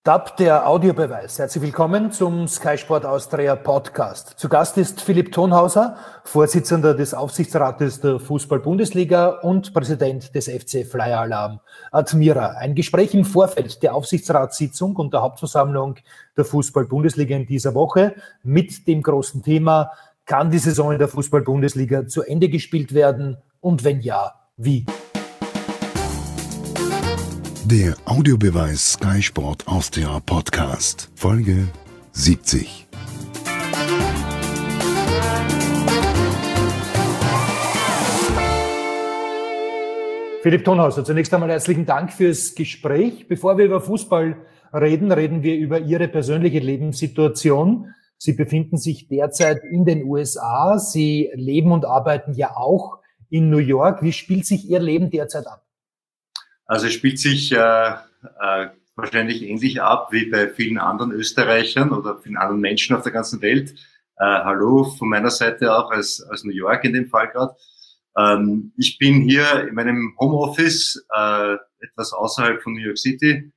DAB, der Audiobeweis. Herzlich willkommen zum Sky Sport Austria Podcast. Zu Gast ist Philipp Thonhauser, Vorsitzender des Aufsichtsrates der Fußball-Bundesliga und Präsident des FC Flyer Alarm Admira. Ein Gespräch im Vorfeld der Aufsichtsratssitzung und der Hauptversammlung der Fußball-Bundesliga in dieser Woche mit dem großen Thema: Kann die Saison in der Fußball-Bundesliga zu Ende gespielt werden und wenn ja, wie? Der Audiobeweis Sky Sport Austria Podcast, Folge 70. Philipp Thonhauser, zunächst einmal herzlichen Dank fürs Gespräch. Bevor wir über Fußball reden, reden wir über Ihre persönliche Lebenssituation. Sie befinden sich derzeit in den USA. Sie leben und arbeiten ja auch in New York. Wie spielt sich Ihr Leben derzeit ab? Also es spielt sich wahrscheinlich ähnlich ab wie bei vielen anderen Österreichern oder vielen anderen Menschen auf der ganzen Welt. Hallo von meiner Seite auch als New York in dem Fall gerade. Ich bin hier in meinem Homeoffice etwas außerhalb von New York City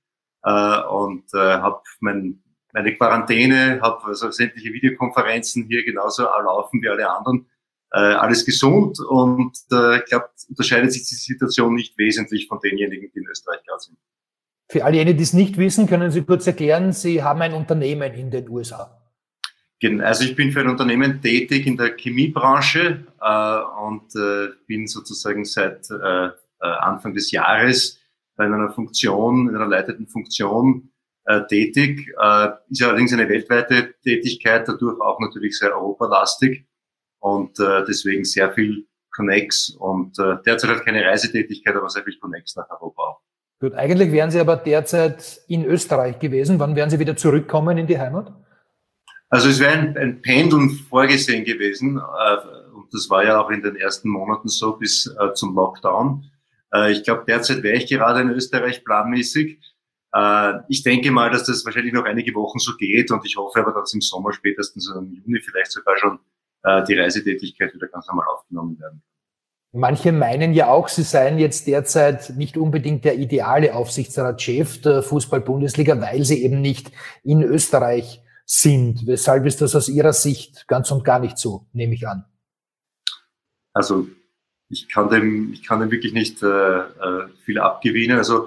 und habe meine Quarantäne, habe also sämtliche Videokonferenzen hier genauso laufen wie alle anderen. Alles gesund und ich glaube, unterscheidet sich die Situation nicht wesentlich von denjenigen, die in Österreich gerade sind. Für all jene, die es nicht wissen, können Sie kurz erklären, Sie haben ein Unternehmen in den USA. Also ich bin für ein Unternehmen tätig in der Chemiebranche und bin sozusagen seit Anfang des Jahres in einer leitenden Funktion tätig. Ist allerdings eine weltweite Tätigkeit, dadurch auch natürlich sehr europalastig. Und deswegen sehr viel Connex und derzeit halt keine Reisetätigkeit, aber sehr viel Connex nach Europa auch. Gut, eigentlich wären Sie aber derzeit in Österreich gewesen. Wann werden Sie wieder zurückkommen in die Heimat? Also es wäre ein Pendeln vorgesehen gewesen und das war ja auch in den ersten Monaten so bis zum Lockdown. Ich glaube, derzeit wäre ich gerade in Österreich planmäßig. Ich denke mal, dass das wahrscheinlich noch einige Wochen so geht und ich hoffe aber, dass im Sommer spätestens im Juni vielleicht sogar schon die Reisetätigkeit wieder ganz normal aufgenommen werden. Manche meinen ja auch, Sie seien jetzt derzeit nicht unbedingt der ideale Aufsichtsratschef der Fußball-Bundesliga, weil Sie eben nicht in Österreich sind. Weshalb ist das aus Ihrer Sicht ganz und gar nicht so, nehme ich an? Also ich kann dem wirklich nicht viel abgewinnen. Also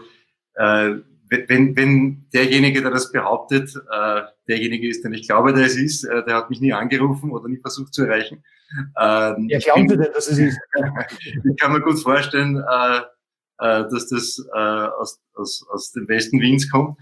wenn derjenige, der das behauptet, derjenige ist, den ich glaube, der es ist, der hat mich nie angerufen oder nie versucht zu erreichen. Ja, glauben Sie denn, dass es ist? Ich kann mir gut vorstellen, dass das aus dem Westen Wiens kommt.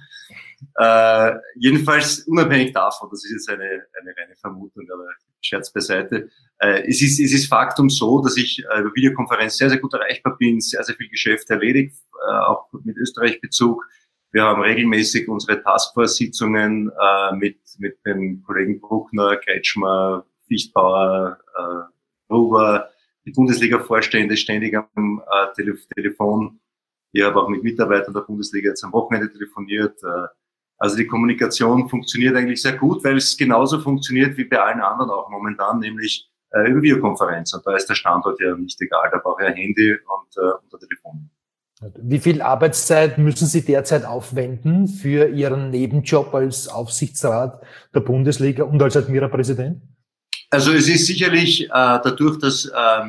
Jedenfalls unabhängig davon, das ist jetzt eine reine Vermutung, aber Scherz beiseite. Es ist Faktum so, dass ich über Videokonferenz sehr, sehr gut erreichbar bin, sehr, sehr viel Geschäft erledigt, auch mit Österreich-Bezug. Wir haben regelmäßig unsere Taskforce-Sitzungen mit den Kollegen Bruckner, Kretschmer, Fichtbauer, Gruber, die Bundesliga-Vorstände ständig am Telefon. Ich habe auch mit Mitarbeitern der Bundesliga jetzt am Wochenende telefoniert. Also die Kommunikation funktioniert eigentlich sehr gut, weil es genauso funktioniert wie bei allen anderen auch momentan, nämlich über Videokonferenz. Und da ist der Standort ja nicht egal, da brauche ich ein Handy und ein Telefon. Wie viel Arbeitszeit müssen Sie derzeit aufwenden für Ihren Nebenjob als Aufsichtsrat der Bundesliga und als Admira-Präsident? Also es ist sicherlich dadurch, dass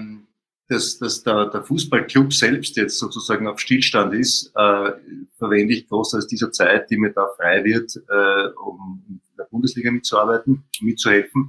der Fußballclub selbst jetzt sozusagen auf Stillstand ist, verwende ich großteils dieser Zeit, die mir da frei wird, um in der Bundesliga mitzuhelfen.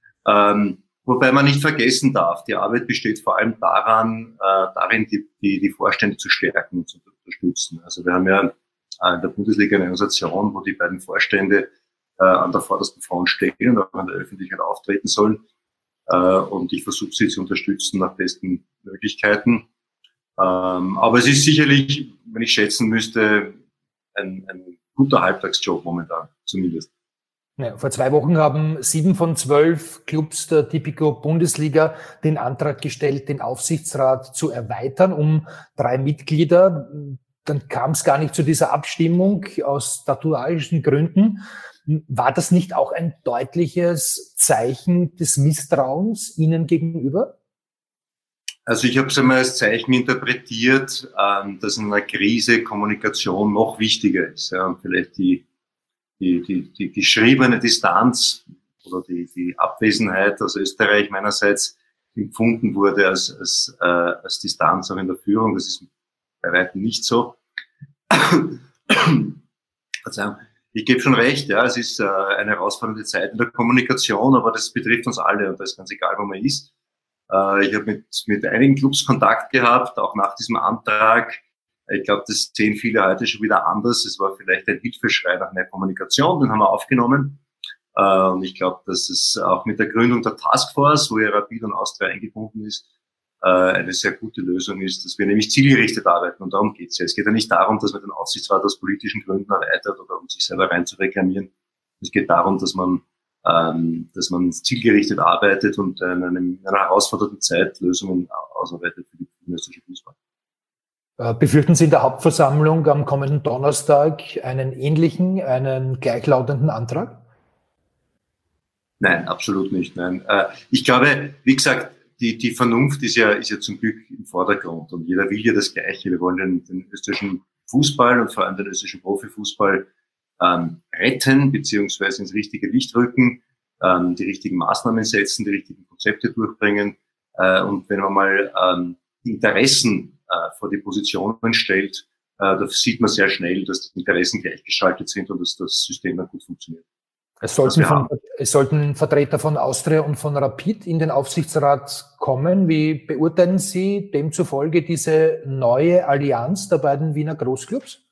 Wobei man nicht vergessen darf, die Arbeit besteht vor allem darin, die Vorstände zu stärken und zu unterstützen. Also wir haben ja in der Bundesliga eine Organisation, wo die beiden Vorstände an der vordersten Front stehen und auch an der Öffentlichkeit auftreten sollen. Und ich versuche sie zu unterstützen nach besten Möglichkeiten. Aber es ist sicherlich, wenn ich schätzen müsste, ein guter Halbtagsjob momentan, zumindest. Ja, vor 2 Wochen haben 7 von 12 Clubs der Tipico Bundesliga den Antrag gestellt, den Aufsichtsrat zu erweitern um 3 Mitglieder. Dann kam es gar nicht zu dieser Abstimmung aus statutarischen Gründen. War das nicht auch ein deutliches Zeichen des Misstrauens Ihnen gegenüber? Also ich habe es einmal als Zeichen interpretiert, dass in einer Krise Kommunikation noch wichtiger ist. Ja, und vielleicht die die geschriebene Distanz oder die Abwesenheit aus Österreich meinerseits empfunden wurde als Distanz auch in der Führung. Das ist bei weitem nicht so. Ich gebe schon recht, ja, es ist eine herausfordernde Zeit in der Kommunikation, aber das betrifft uns alle und das ist ganz egal, wo man ist. Ich habe mit einigen Clubs Kontakt gehabt, auch nach diesem Antrag. Ich glaube, das sehen viele heute schon wieder anders. Es war vielleicht ein Hilfeschrei nach mehr Kommunikation, den haben wir aufgenommen. Und ich glaube, dass es auch mit der Gründung der Taskforce, wo ja Rapid und Austria eingebunden ist, eine sehr gute Lösung ist, dass wir nämlich zielgerichtet arbeiten. Und darum geht's ja. Es geht ja nicht darum, dass man den Aufsichtsrat aus politischen Gründen erweitert oder um sich selber rein zu reklamieren. Es geht darum, dass man zielgerichtet arbeitet und in einer herausfordernden Zeit Lösungen ausarbeitet für den österreichischen Fußball. Befürchten Sie in der Hauptversammlung am kommenden Donnerstag einen gleichlautenden Antrag? Nein, absolut nicht. Nein. Ich glaube, wie gesagt, die Vernunft ist ja zum Glück im Vordergrund und jeder will ja das Gleiche. Wir wollen den österreichischen Fußball und vor allem den österreichischen Profifußball retten beziehungsweise ins richtige Licht rücken, die richtigen Maßnahmen setzen, die richtigen Konzepte durchbringen. Und wenn man mal Interessen vor die Positionen stellt, da sieht man sehr schnell, dass die Interessen gleichgeschaltet sind und dass das System dann gut funktioniert. Es sollten Vertreter von Austria und von Rapid in den Aufsichtsrat kommen. Wie beurteilen Sie demzufolge diese neue Allianz der beiden Wiener Großclubs?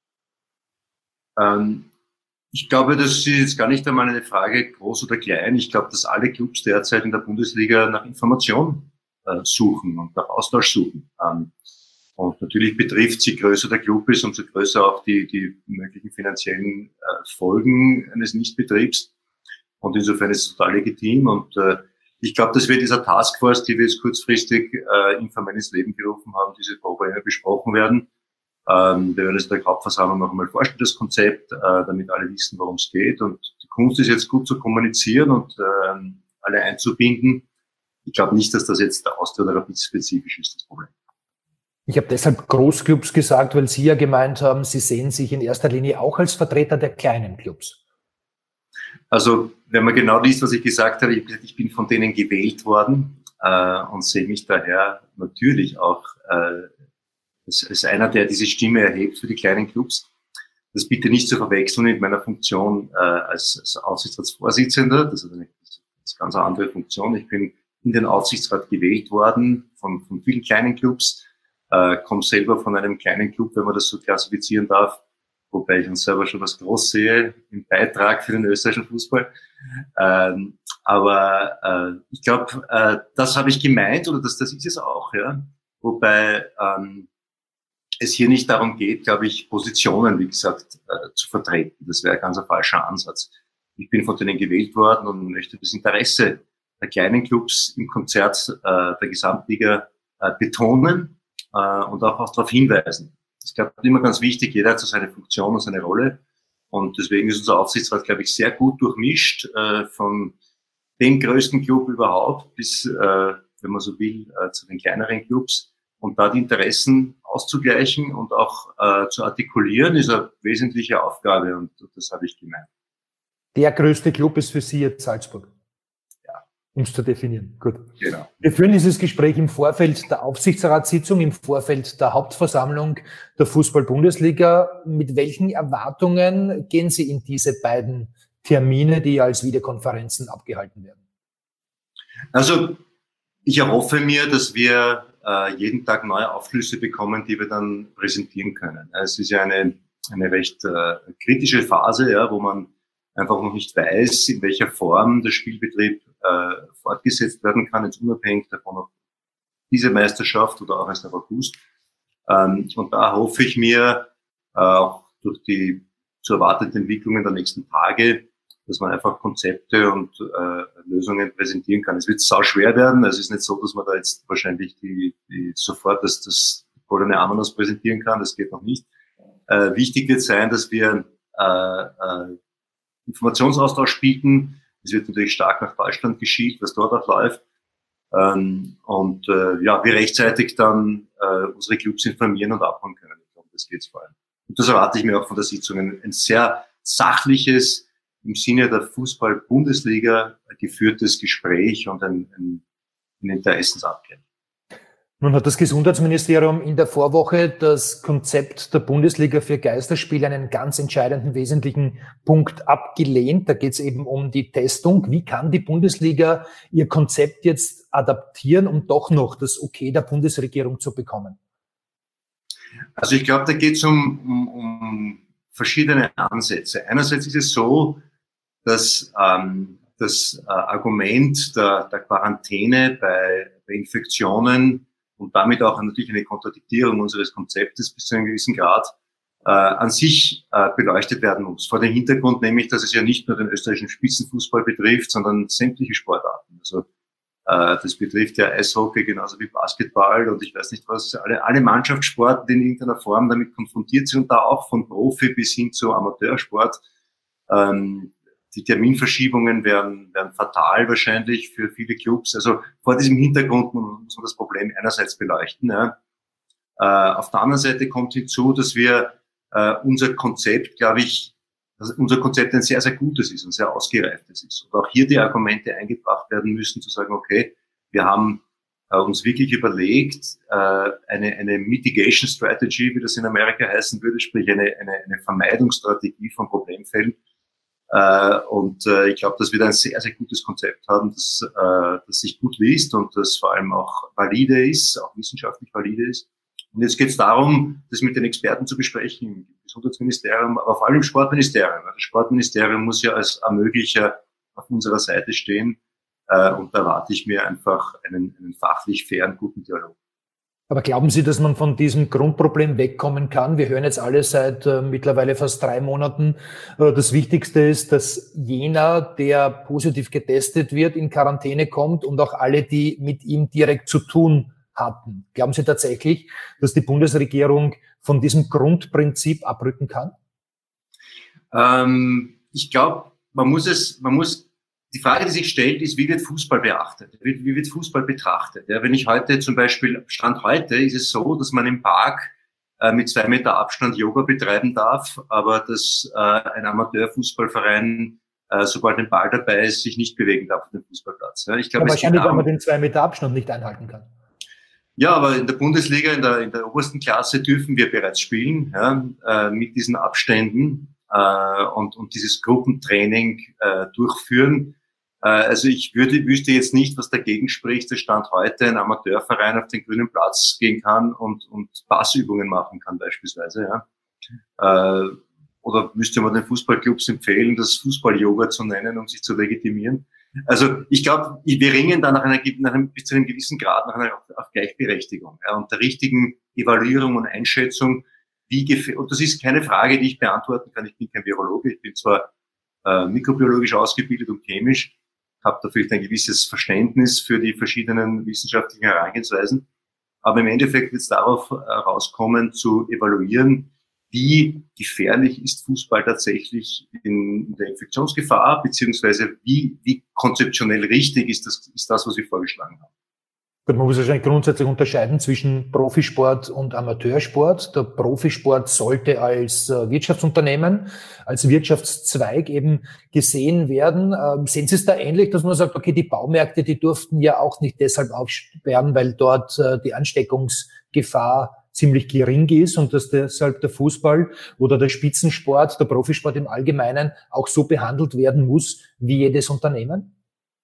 Ich glaube, das ist jetzt gar nicht einmal eine Frage groß oder klein. Ich glaube, dass alle Clubs derzeit in der Bundesliga nach Information suchen und nach Austausch suchen. Und natürlich betrifft, je größer der Club ist, umso größer auch die möglichen finanziellen Folgen eines Nichtbetriebs. Und insofern ist es total legitim. Und ich glaube, dass wir dieser Taskforce, die wir jetzt kurzfristig informell ins Leben gerufen haben, diese Probleme besprochen werden. Wir werden es der Hauptversammlung noch einmal vorstellen, das Konzept, damit alle wissen, worum es geht. Und die Kunst ist jetzt gut zu kommunizieren und alle einzubinden. Ich glaube nicht, dass das jetzt der Austria oder Rapid spezifisch ist, das Problem. Ich habe deshalb Großclubs gesagt, weil Sie ja gemeint haben, Sie sehen sich in erster Linie auch als Vertreter der kleinen Clubs. Also, wenn man genau liest, was ich gesagt habe, ich bin von denen gewählt worden und sehe mich daher natürlich auch als einer, der diese Stimme erhebt für die kleinen Clubs. Das bitte nicht zu verwechseln mit meiner Funktion als Aufsichtsratsvorsitzender. Das ist eine ganz andere Funktion. Ich bin in den Aufsichtsrat gewählt worden von vielen kleinen Clubs. Komme selber von einem kleinen Club, wenn man das so klassifizieren darf, wobei ich uns selber schon was groß sehe im Beitrag für den österreichischen Fußball. Aber ich glaube, das habe ich gemeint oder das ist es auch, ja. Wobei es hier nicht darum geht, glaube ich, Positionen, wie gesagt, zu vertreten. Das wäre ganz ein falscher Ansatz. Ich bin von denen gewählt worden und möchte das Interesse der kleinen Clubs im Konzert der Gesamtliga betonen. Und auch darauf hinweisen. Das ist, glaube ich, immer ganz wichtig. Jeder hat so seine Funktion und seine Rolle. Und deswegen ist unser Aufsichtsrat, glaube ich, sehr gut durchmischt, von dem größten Club überhaupt bis, wenn man so will, zu den kleineren Clubs. Und da die Interessen auszugleichen und auch zu artikulieren, ist eine wesentliche Aufgabe. Und das habe ich gemeint. Der größte Club ist für Sie jetzt Salzburg? Um es zu definieren. Gut. Genau. Wir führen dieses Gespräch im Vorfeld der Aufsichtsratssitzung, im Vorfeld der Hauptversammlung der Fußball-Bundesliga. Mit welchen Erwartungen gehen Sie in diese beiden Termine, die als Videokonferenzen abgehalten werden? Also ich erhoffe mir, dass wir jeden Tag neue Aufschlüsse bekommen, die wir dann präsentieren können. Es ist ja eine recht kritische Phase, ja, wo man einfach noch nicht weiß, in welcher Form der Spielbetrieb fortgesetzt werden kann, jetzt unabhängig davon, ob diese Meisterschaft oder auch erst ab August. Und da hoffe ich mir, auch durch die zu erwartenden Entwicklungen der nächsten Tage, dass man einfach Konzepte und Lösungen präsentieren kann. Es wird sau schwer werden. Es ist nicht so, dass man da jetzt wahrscheinlich sofort das goldene Ananas präsentieren kann. Das geht noch nicht. Wichtig wird sein, dass wir Informationsaustausch bieten. Es wird natürlich stark nach Deutschland geschielt, was dort auch läuft. Wir rechtzeitig dann unsere Clubs informieren und abholen können. Ich glaube, das geht's vor allem. Und das erwarte ich mir auch von der Sitzung. Ein sehr sachliches, im Sinne der Fußball-Bundesliga geführtes Gespräch und ein Interessensabgleich. Nun hat das Gesundheitsministerium in der Vorwoche das Konzept der Bundesliga für Geisterspiele einen ganz entscheidenden, wesentlichen Punkt abgelehnt. Da geht es eben um die Testung. Wie kann die Bundesliga ihr Konzept jetzt adaptieren, um doch noch das Okay der Bundesregierung zu bekommen? Also ich glaube, da geht es um verschiedene Ansätze. Einerseits ist es so, dass das Argument der Quarantäne bei Infektionen und damit auch natürlich eine Kontradiktierung unseres Konzeptes bis zu einem gewissen Grad an sich beleuchtet werden muss. Vor dem Hintergrund nämlich, dass es ja nicht nur den österreichischen Spitzenfußball betrifft, sondern sämtliche Sportarten. Also das betrifft ja Eishockey genauso wie Basketball und ich weiß nicht was, alle Mannschaftssporten, die in irgendeiner Form damit konfrontiert sind und da auch von Profi bis hin zu Amateursport. Die Terminverschiebungen wären fatal wahrscheinlich für viele Clubs. Also vor diesem Hintergrund muss man das Problem einerseits beleuchten. Ja. Auf der anderen Seite kommt hinzu, dass wir unser Konzept, glaube ich, dass unser Konzept ein sehr, sehr gutes ist und sehr ausgereiftes ist. Und auch hier die Argumente eingebracht werden müssen, zu sagen, okay, wir haben uns wirklich überlegt, eine Mitigation Strategy, wie das in Amerika heißen würde, sprich eine Vermeidungsstrategie von Problemfällen. Und ich glaube, dass wir da ein sehr, sehr gutes Konzept haben, das sich gut liest und das vor allem auch valide ist, auch wissenschaftlich valide ist. Und jetzt geht es darum, das mit den Experten zu besprechen, im Gesundheitsministerium, aber vor allem im Sportministerium. Das Sportministerium muss ja als Ermöglicher auf unserer Seite stehen. Und da erwarte ich mir einfach einen fachlich fairen, guten Dialog. Aber glauben Sie, dass man von diesem Grundproblem wegkommen kann? Wir hören jetzt alle seit mittlerweile fast 3 Monaten. Das Wichtigste ist, dass jener, der positiv getestet wird, in Quarantäne kommt und auch alle, die mit ihm direkt zu tun hatten. Glauben Sie tatsächlich, dass die Bundesregierung von diesem Grundprinzip abrücken kann? Ich glaube, die Frage, die sich stellt, ist, wie wird Fußball beachtet? Wie wird Fußball betrachtet? Ja, wenn ich heute zum Beispiel, Stand heute ist es so, dass man im Park mit 2 Meter Abstand Yoga betreiben darf, aber dass ein Amateurfußballverein, sobald ein Ball dabei ist, sich nicht bewegen darf auf dem Fußballplatz. Ja, ich glaube, wahrscheinlich, weil man den 2 Meter Abstand nicht einhalten kann. Ja, aber in der Bundesliga, in der obersten Klasse dürfen wir bereits spielen, ja, mit diesen Abständen und dieses Gruppentraining durchführen. Also ich wüsste jetzt nicht, was dagegen spricht, dass Stand heute ein Amateurverein auf den grünen Platz gehen kann und Passübungen machen kann beispielsweise. Ja. Oder müsste man den Fußballclubs empfehlen, das Fußball-Yoga zu nennen, um sich zu legitimieren. Also ich glaube, wir ringen da bis zu einem gewissen Grad nach Gleichberechtigung, ja, und der richtigen Evaluierung und Einschätzung, und das ist keine Frage, die ich beantworten kann. Ich bin kein Virologe, ich bin zwar mikrobiologisch ausgebildet und chemisch, habe da vielleicht ein gewisses Verständnis für die verschiedenen wissenschaftlichen Herangehensweisen, aber im Endeffekt wird es darauf rauskommen, zu evaluieren, wie gefährlich ist Fußball tatsächlich in der Infektionsgefahr, beziehungsweise wie konzeptionell richtig ist das, was wir vorgeschlagen haben. Man muss wahrscheinlich grundsätzlich unterscheiden zwischen Profisport und Amateursport. Der Profisport sollte als Wirtschaftsunternehmen, als Wirtschaftszweig eben gesehen werden. Sehen Sie es da ähnlich, dass man sagt, okay, die Baumärkte, die durften ja auch nicht deshalb aufsperren, weil dort die Ansteckungsgefahr ziemlich gering ist und dass deshalb der Fußball oder der Spitzensport, der Profisport im Allgemeinen auch so behandelt werden muss wie jedes Unternehmen?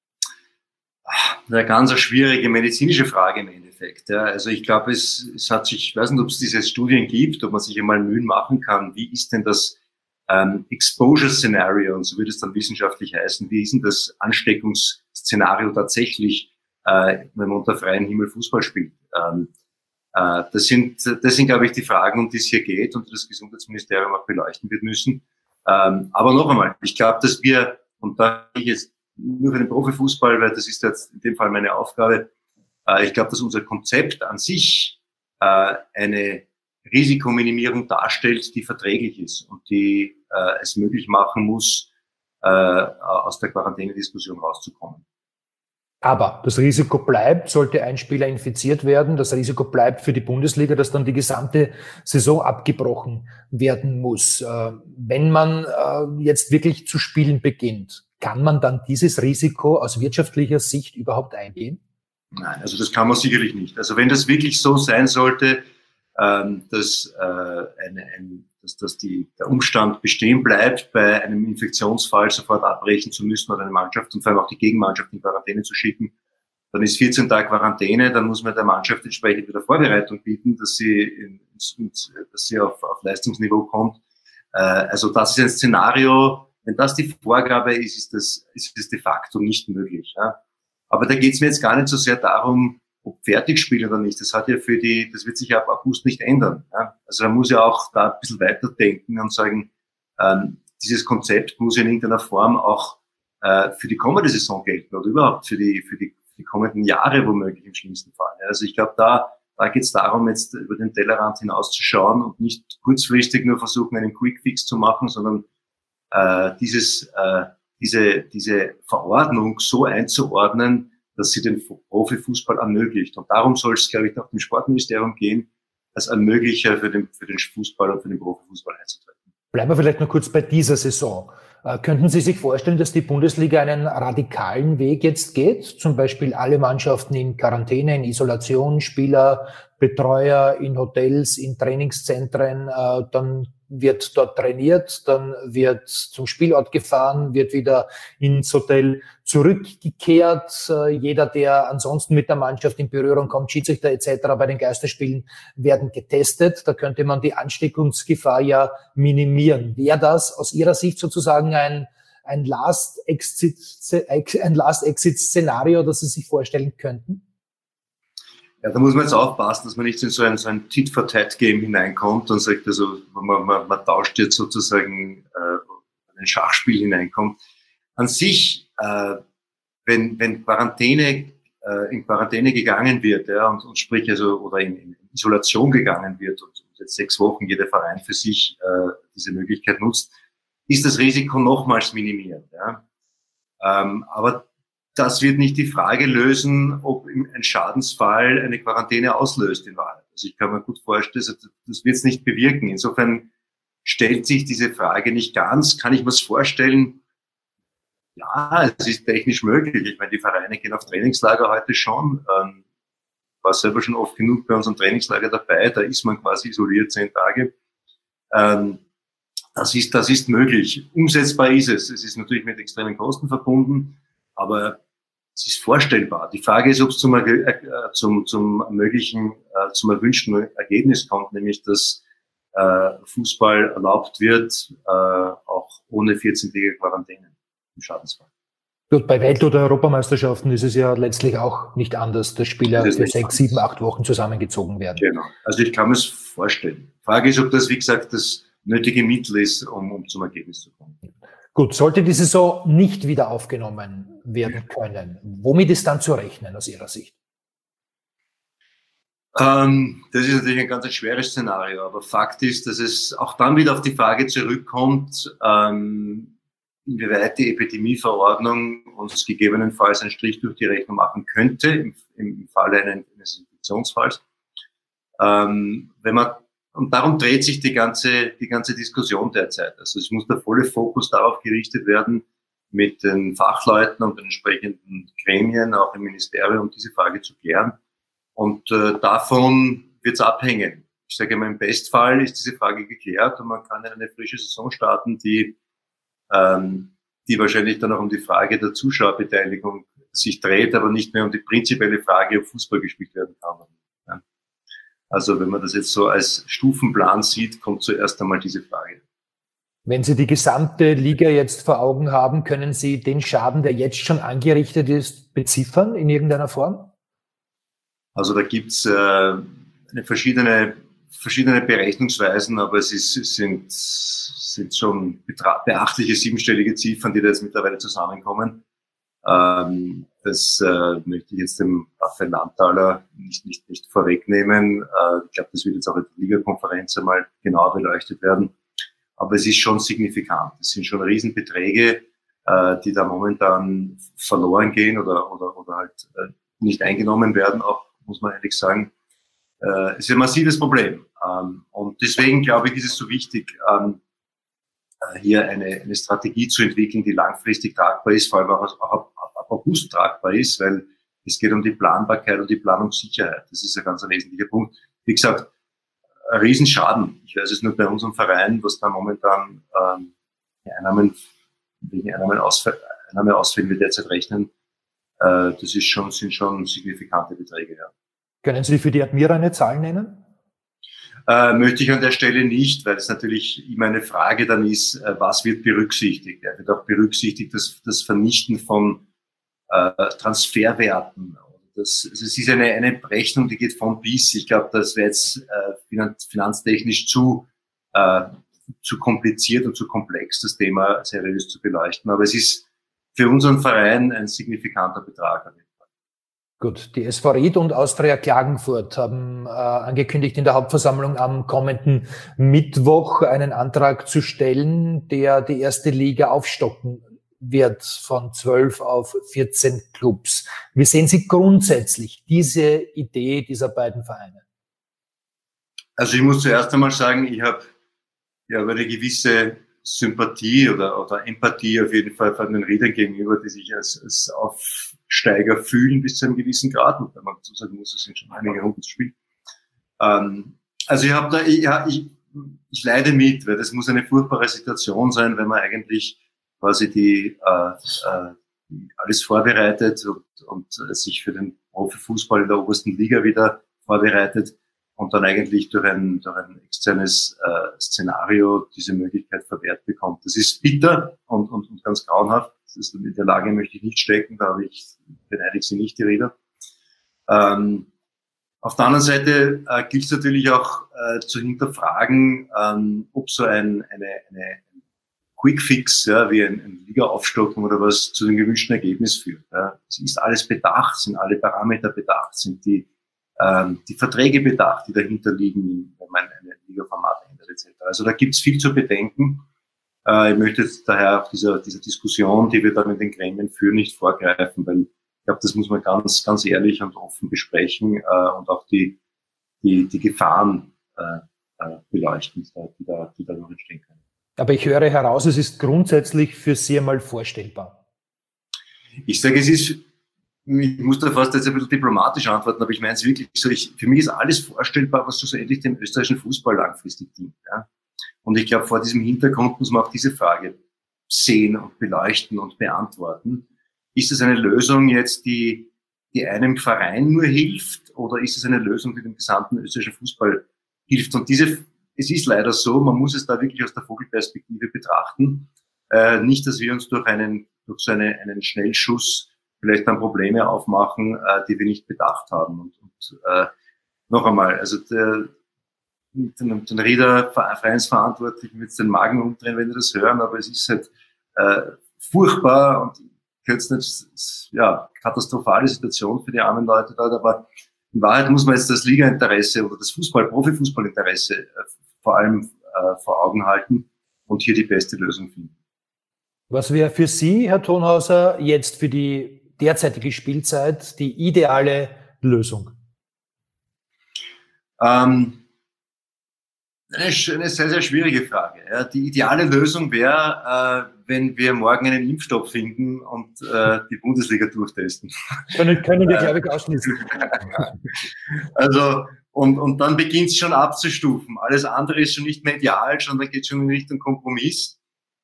Eine ganz schwierige medizinische Frage im Endeffekt. Ja. Also ich glaube, es hat sich, ich weiß nicht, ob es diese Studien gibt, ob man sich einmal Mühen machen kann. Wie ist denn das Exposure-Szenario, und so würde es dann wissenschaftlich heißen, wie ist denn das Ansteckungsszenario tatsächlich, wenn man unter freiem Himmel Fußball spielt? Das sind, glaube ich, die Fragen, um die es hier geht und die das Gesundheitsministerium auch beleuchten wird müssen. Aber noch einmal, ich glaube, dass wir, und da ich jetzt nur für den Profifußball, weil das ist jetzt in dem Fall meine Aufgabe, ich glaube, dass unser Konzept an sich eine Risikominimierung darstellt, die verträglich ist und die es möglich machen muss, aus der Quarantänediskussion rauszukommen. Aber das Risiko bleibt, sollte ein Spieler infiziert werden, das Risiko bleibt für die Bundesliga, dass dann die gesamte Saison abgebrochen werden muss. Wenn man jetzt wirklich zu spielen beginnt, kann man dann dieses Risiko aus wirtschaftlicher Sicht überhaupt eingehen? Nein, also das kann man sicherlich nicht. Also wenn das wirklich so sein sollte, dass der Umstand bestehen bleibt, bei einem Infektionsfall sofort abbrechen zu müssen oder eine Mannschaft und vor allem auch die Gegenmannschaft in Quarantäne zu schicken, dann ist 14 Tage Quarantäne, dann muss man der Mannschaft entsprechend wieder Vorbereitung bieten, dass sie auf Leistungsniveau kommt. Also das ist ein Szenario, wenn das die Vorgabe ist, ist es de facto nicht möglich. Ja. Aber da geht es mir jetzt gar nicht so sehr darum, ob Fertigspiel oder nicht. Das wird sich ab August nicht ändern. Ja. Also man muss ja auch da ein bisschen weiterdenken und sagen, dieses Konzept muss in irgendeiner Form auch für die kommende Saison gelten oder überhaupt für die kommenden Jahre womöglich im schlimmsten Fall. Ja. Also ich glaube, da geht es darum, jetzt über den Tellerrand hinauszuschauen und nicht kurzfristig nur versuchen, einen Quickfix zu machen, sondern diese Verordnung so einzuordnen, dass sie den Profifußball ermöglicht. Und darum soll es, glaube ich, auch dem Sportministerium gehen, als Ermöglicher für den Fußball und für den Profifußball einzutreten. Bleiben wir vielleicht noch kurz bei dieser Saison. Könnten Sie sich vorstellen, dass die Bundesliga einen radikalen Weg jetzt geht? Zum Beispiel alle Mannschaften in Quarantäne, in Isolation, Spieler, Betreuer in Hotels, in Trainingszentren, dann wird dort trainiert, dann wird zum Spielort gefahren, wird wieder ins Hotel zurückgekehrt. Jeder, der ansonsten mit der Mannschaft in Berührung kommt, Schiedsrichter etc. bei den Geisterspielen, werden getestet. Da könnte man die Ansteckungsgefahr ja minimieren. Wäre das aus Ihrer Sicht sozusagen ein Last-Exit-Szenario, das Sie sich vorstellen könnten? Ja, da muss man jetzt aufpassen, dass man nicht in so ein Tit-for-Tat-Game hineinkommt und sagt, also man tauscht jetzt sozusagen ein Schachspiel hineinkommt. An sich, wenn in Quarantäne gegangen wird, ja, und sprich also oder in Isolation gegangen wird und jetzt 6 Wochen jeder Verein für sich diese Möglichkeit nutzt, ist das Risiko nochmals minimiert. Ja. Aber das wird nicht die Frage lösen, ob ein Schadensfall eine Quarantäne auslöst in Wahrheit. Also ich kann mir gut vorstellen, das wird es nicht bewirken. Insofern stellt sich diese Frage nicht ganz. Kann ich mir das vorstellen? Ja, es ist technisch möglich. Ich meine, die Vereine gehen auf Trainingslager heute schon. War selber schon oft genug bei unserem Trainingslager dabei. Da ist man quasi isoliert 10 Tage. Das ist möglich. Umsetzbar ist es. Es ist natürlich mit extremen Kosten verbunden, aber es ist vorstellbar. Die Frage ist, ob es zum erwünschten Ergebnis kommt, nämlich dass Fußball erlaubt wird, auch ohne 14-tägige Quarantäne im Schadensfall. Gut, bei Welt- oder Europameisterschaften ist es ja letztlich auch nicht anders, dass Spieler für 6, 7, 8 Wochen zusammengezogen werden. Genau. Also ich kann mir es vorstellen. Die Frage ist, ob das, wie gesagt, das nötige Mittel ist, um zum Ergebnis zu kommen. Gut, sollte die Saison nicht wieder aufgenommen werden können, womit ist dann zu rechnen aus Ihrer Sicht? Das ist natürlich ein ganz schweres Szenario, aber Fakt ist, dass es auch dann wieder auf die Frage zurückkommt, inwieweit die Epidemieverordnung uns gegebenenfalls einen Strich durch die Rechnung machen könnte, im Falle eines Infektionsfalls. Und darum dreht sich die ganze Diskussion derzeit. Also es muss der volle Fokus darauf gerichtet werden, mit den Fachleuten und den entsprechenden Gremien, auch im Ministerium, diese Frage zu klären. Und davon wird es abhängen. Ich sage immer, im Bestfall ist diese Frage geklärt und man kann in eine frische Saison starten, die wahrscheinlich dann auch um die Frage der Zuschauerbeteiligung sich dreht, aber nicht mehr um die prinzipielle Frage, ob Fußball gespielt werden kann. Ja. Also wenn man das jetzt so als Stufenplan sieht, kommt zuerst einmal diese Frage. Wenn Sie die gesamte Liga jetzt vor Augen haben, können Sie den Schaden, der jetzt schon angerichtet ist, beziffern in irgendeiner Form? Also da gibt's verschiedene Berechnungsweisen, aber es sind schon beachtliche 7-stellige Ziffern, die da jetzt mittlerweile zusammenkommen. Das möchte ich jetzt dem Raphael Landthaler nicht vorwegnehmen. Ich glaube, das wird jetzt auch in der Liga-Konferenz einmal genauer beleuchtet werden. Aber es ist schon signifikant. Es sind schon Riesenbeträge. die da momentan verloren gehen oder halt nicht eingenommen werden, auch, muss man ehrlich sagen, ist ein massives Problem. Und deswegen, glaube ich, ist es so wichtig, hier eine Strategie zu entwickeln, die langfristig tragbar ist, vor allem auch ab August tragbar ist, weil es geht um die Planbarkeit und die Planungssicherheit. Das ist ein ganz wesentlicher Punkt. Wie gesagt, ein Riesenschaden. Ich weiß es nur bei unserem Verein, was da momentan Einnahmeausfällen wir derzeit rechnen. Das sind schon signifikante Beträge, ja. Können Sie für die Admira eine Zahl nennen? Möchte ich an der Stelle nicht, weil es natürlich immer eine Frage dann ist, was wird berücksichtigt. Ja, wird auch berücksichtigt, das Vernichten von Transferwerten. Es ist eine Berechnung, die geht von bis. Ich glaube, das wäre jetzt finanztechnisch zu kompliziert und zu komplex, das Thema seriös zu beleuchten. Aber es ist für unseren Verein ein signifikanter Betrag. Gut, die SV Ried und Austria Klagenfurt haben angekündigt, in der Hauptversammlung am kommenden Mittwoch einen Antrag zu stellen, der die erste Liga aufstocken wird von 12 auf 14 Clubs. Wie sehen Sie grundsätzlich diese Idee dieser beiden Vereine? Also ich muss zuerst einmal sagen, ich habe eine gewisse Sympathie oder Empathie auf jeden Fall von den Riedern gegenüber, die sich als Aufsteiger fühlen bis zu einem gewissen Grad. Und wenn man dazu sagen muss, es sind schon einige Runden zu spielen. Also ich leide mit, weil das muss eine furchtbare Situation sein, wenn man eigentlich quasi alles vorbereitet und sich für den Profifußball in der obersten Liga wieder vorbereitet und dann eigentlich durch ein externes Szenario diese Möglichkeit verwehrt bekommt. Das ist bitter und ganz grauenhaft. In der Lage möchte ich nicht stecken, beneide ich sie nicht, die Rieder. Auf der anderen Seite gilt es natürlich auch zu hinterfragen, ob so eine Quickfix, ja, wie ein Liga-Aufstocken oder was, zu dem gewünschten Ergebnis führt. Ja. Es ist alles bedacht, sind alle Parameter bedacht, sind die Verträge bedacht, die dahinter liegen, wenn man eine Liga-Format ändert, etc. Also da gibt's viel zu bedenken. Ich möchte jetzt daher auch dieser Diskussion, die wir dann in den Gremien führen, nicht vorgreifen, weil ich glaube, das muss man ganz, ganz ehrlich und offen besprechen und auch die Gefahren beleuchten, die da drin stehen können. Aber ich höre heraus, es ist grundsätzlich für Sie einmal vorstellbar. Ich sage, ich muss da fast jetzt ein bisschen diplomatisch antworten, aber ich meine es wirklich so, für mich ist alles vorstellbar, was schlussendlich dem österreichischen Fußball langfristig dient. Ja? Und ich glaube, vor diesem Hintergrund muss man auch diese Frage sehen und beleuchten und beantworten. Ist es eine Lösung jetzt, die einem Verein nur hilft, oder ist es eine Lösung, die dem gesamten österreichischen Fußball hilft? Und es ist leider so, man muss es da wirklich aus der Vogelperspektive betrachten. Nicht, dass wir uns durch so einen Schnellschuss vielleicht dann Probleme aufmachen, die wir nicht bedacht haben. Und noch einmal, also den Rieder Vereinsverantwortlichen wird es den Magen umdrehen, wenn die das hören, aber es ist halt furchtbar und jetzt nicht, katastrophale Situation für die armen Leute dort, aber in Wahrheit muss man jetzt das Liga-Interesse oder das Profifußballinteresse vor allem vor Augen halten und hier die beste Lösung finden. Was wäre für Sie, Herr Thonhauser, jetzt für die derzeitige Spielzeit die ideale Lösung? Eine sehr, sehr schwierige Frage. Ja, die ideale Lösung wäre, wenn wir morgen einen Impfstoff finden und die Bundesliga durchtesten. Können wir, glaube ich, ausschließen. Also, und dann beginnt es schon abzustufen. Alles andere ist schon nicht mehr ideal, sondern geht schon in Richtung Kompromiss.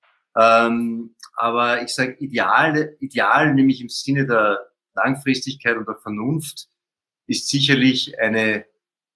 Aber ich sage ideal, nämlich im Sinne der Langfristigkeit und der Vernunft, ist sicherlich eine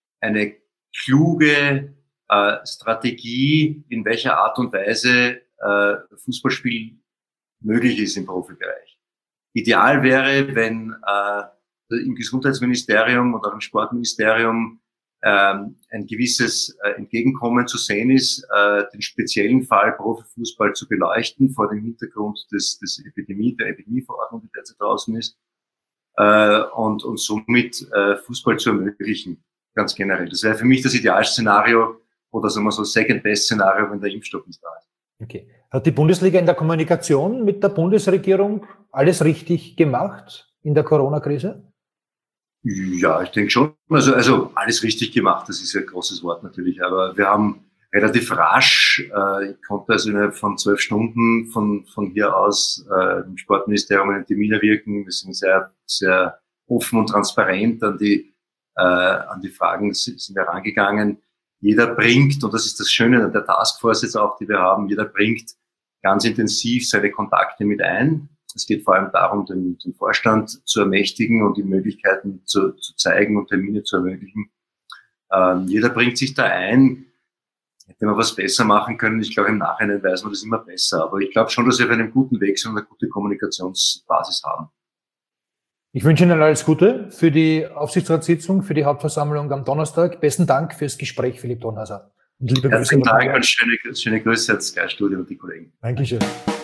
kluge Strategie, in welcher Art und Weise Fußballspiel möglich ist im Profibereich. Ideal wäre, wenn im Gesundheitsministerium oder im Sportministerium ein gewisses Entgegenkommen zu sehen ist, den speziellen Fall Profifußball zu beleuchten vor dem Hintergrund der Epidemieverordnung, die derzeit draußen ist, und somit Fußball zu ermöglichen, ganz generell. Das wäre für mich das Idealszenario oder sagen wir so Second-Best-Szenario, wenn der Impfstoff nicht da ist. Okay. Hat die Bundesliga in der Kommunikation mit der Bundesregierung alles richtig gemacht in der Corona-Krise? Ja, ich denke schon. Also alles richtig gemacht, das ist ja ein großes Wort natürlich, aber wir haben relativ rasch, ich konnte also innerhalb von 12 Stunden von hier aus im Sportministerium einen Termin erwirken. Wir sind sehr, sehr offen und transparent an die Fragen sind wir rangegangen. Jeder bringt, und das ist das Schöne an der Taskforce jetzt auch, die wir haben, jeder bringt ganz intensiv seine Kontakte mit ein. Es geht vor allem darum, den Vorstand zu ermächtigen und die Möglichkeiten zu zeigen und Termine zu ermöglichen. Jeder bringt sich da ein. Hätte man was besser machen können. Ich glaube, im Nachhinein weiß man das immer besser. Aber ich glaube schon, dass wir auf einem guten Weg sind und eine gute Kommunikationsbasis haben. Ich wünsche Ihnen alles Gute für die Aufsichtsratssitzung, für die Hauptversammlung am Donnerstag. Besten Dank fürs Gespräch, Philipp Thonhauser. Und liebe Herzlichen Dank und schöne Grüße an Sky Studio und die Kollegen. Dankeschön.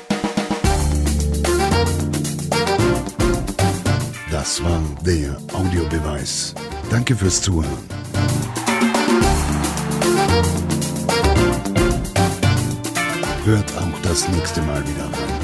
Das war der Audiobeweis. Danke fürs Zuhören. Hört auch das nächste Mal wieder rein.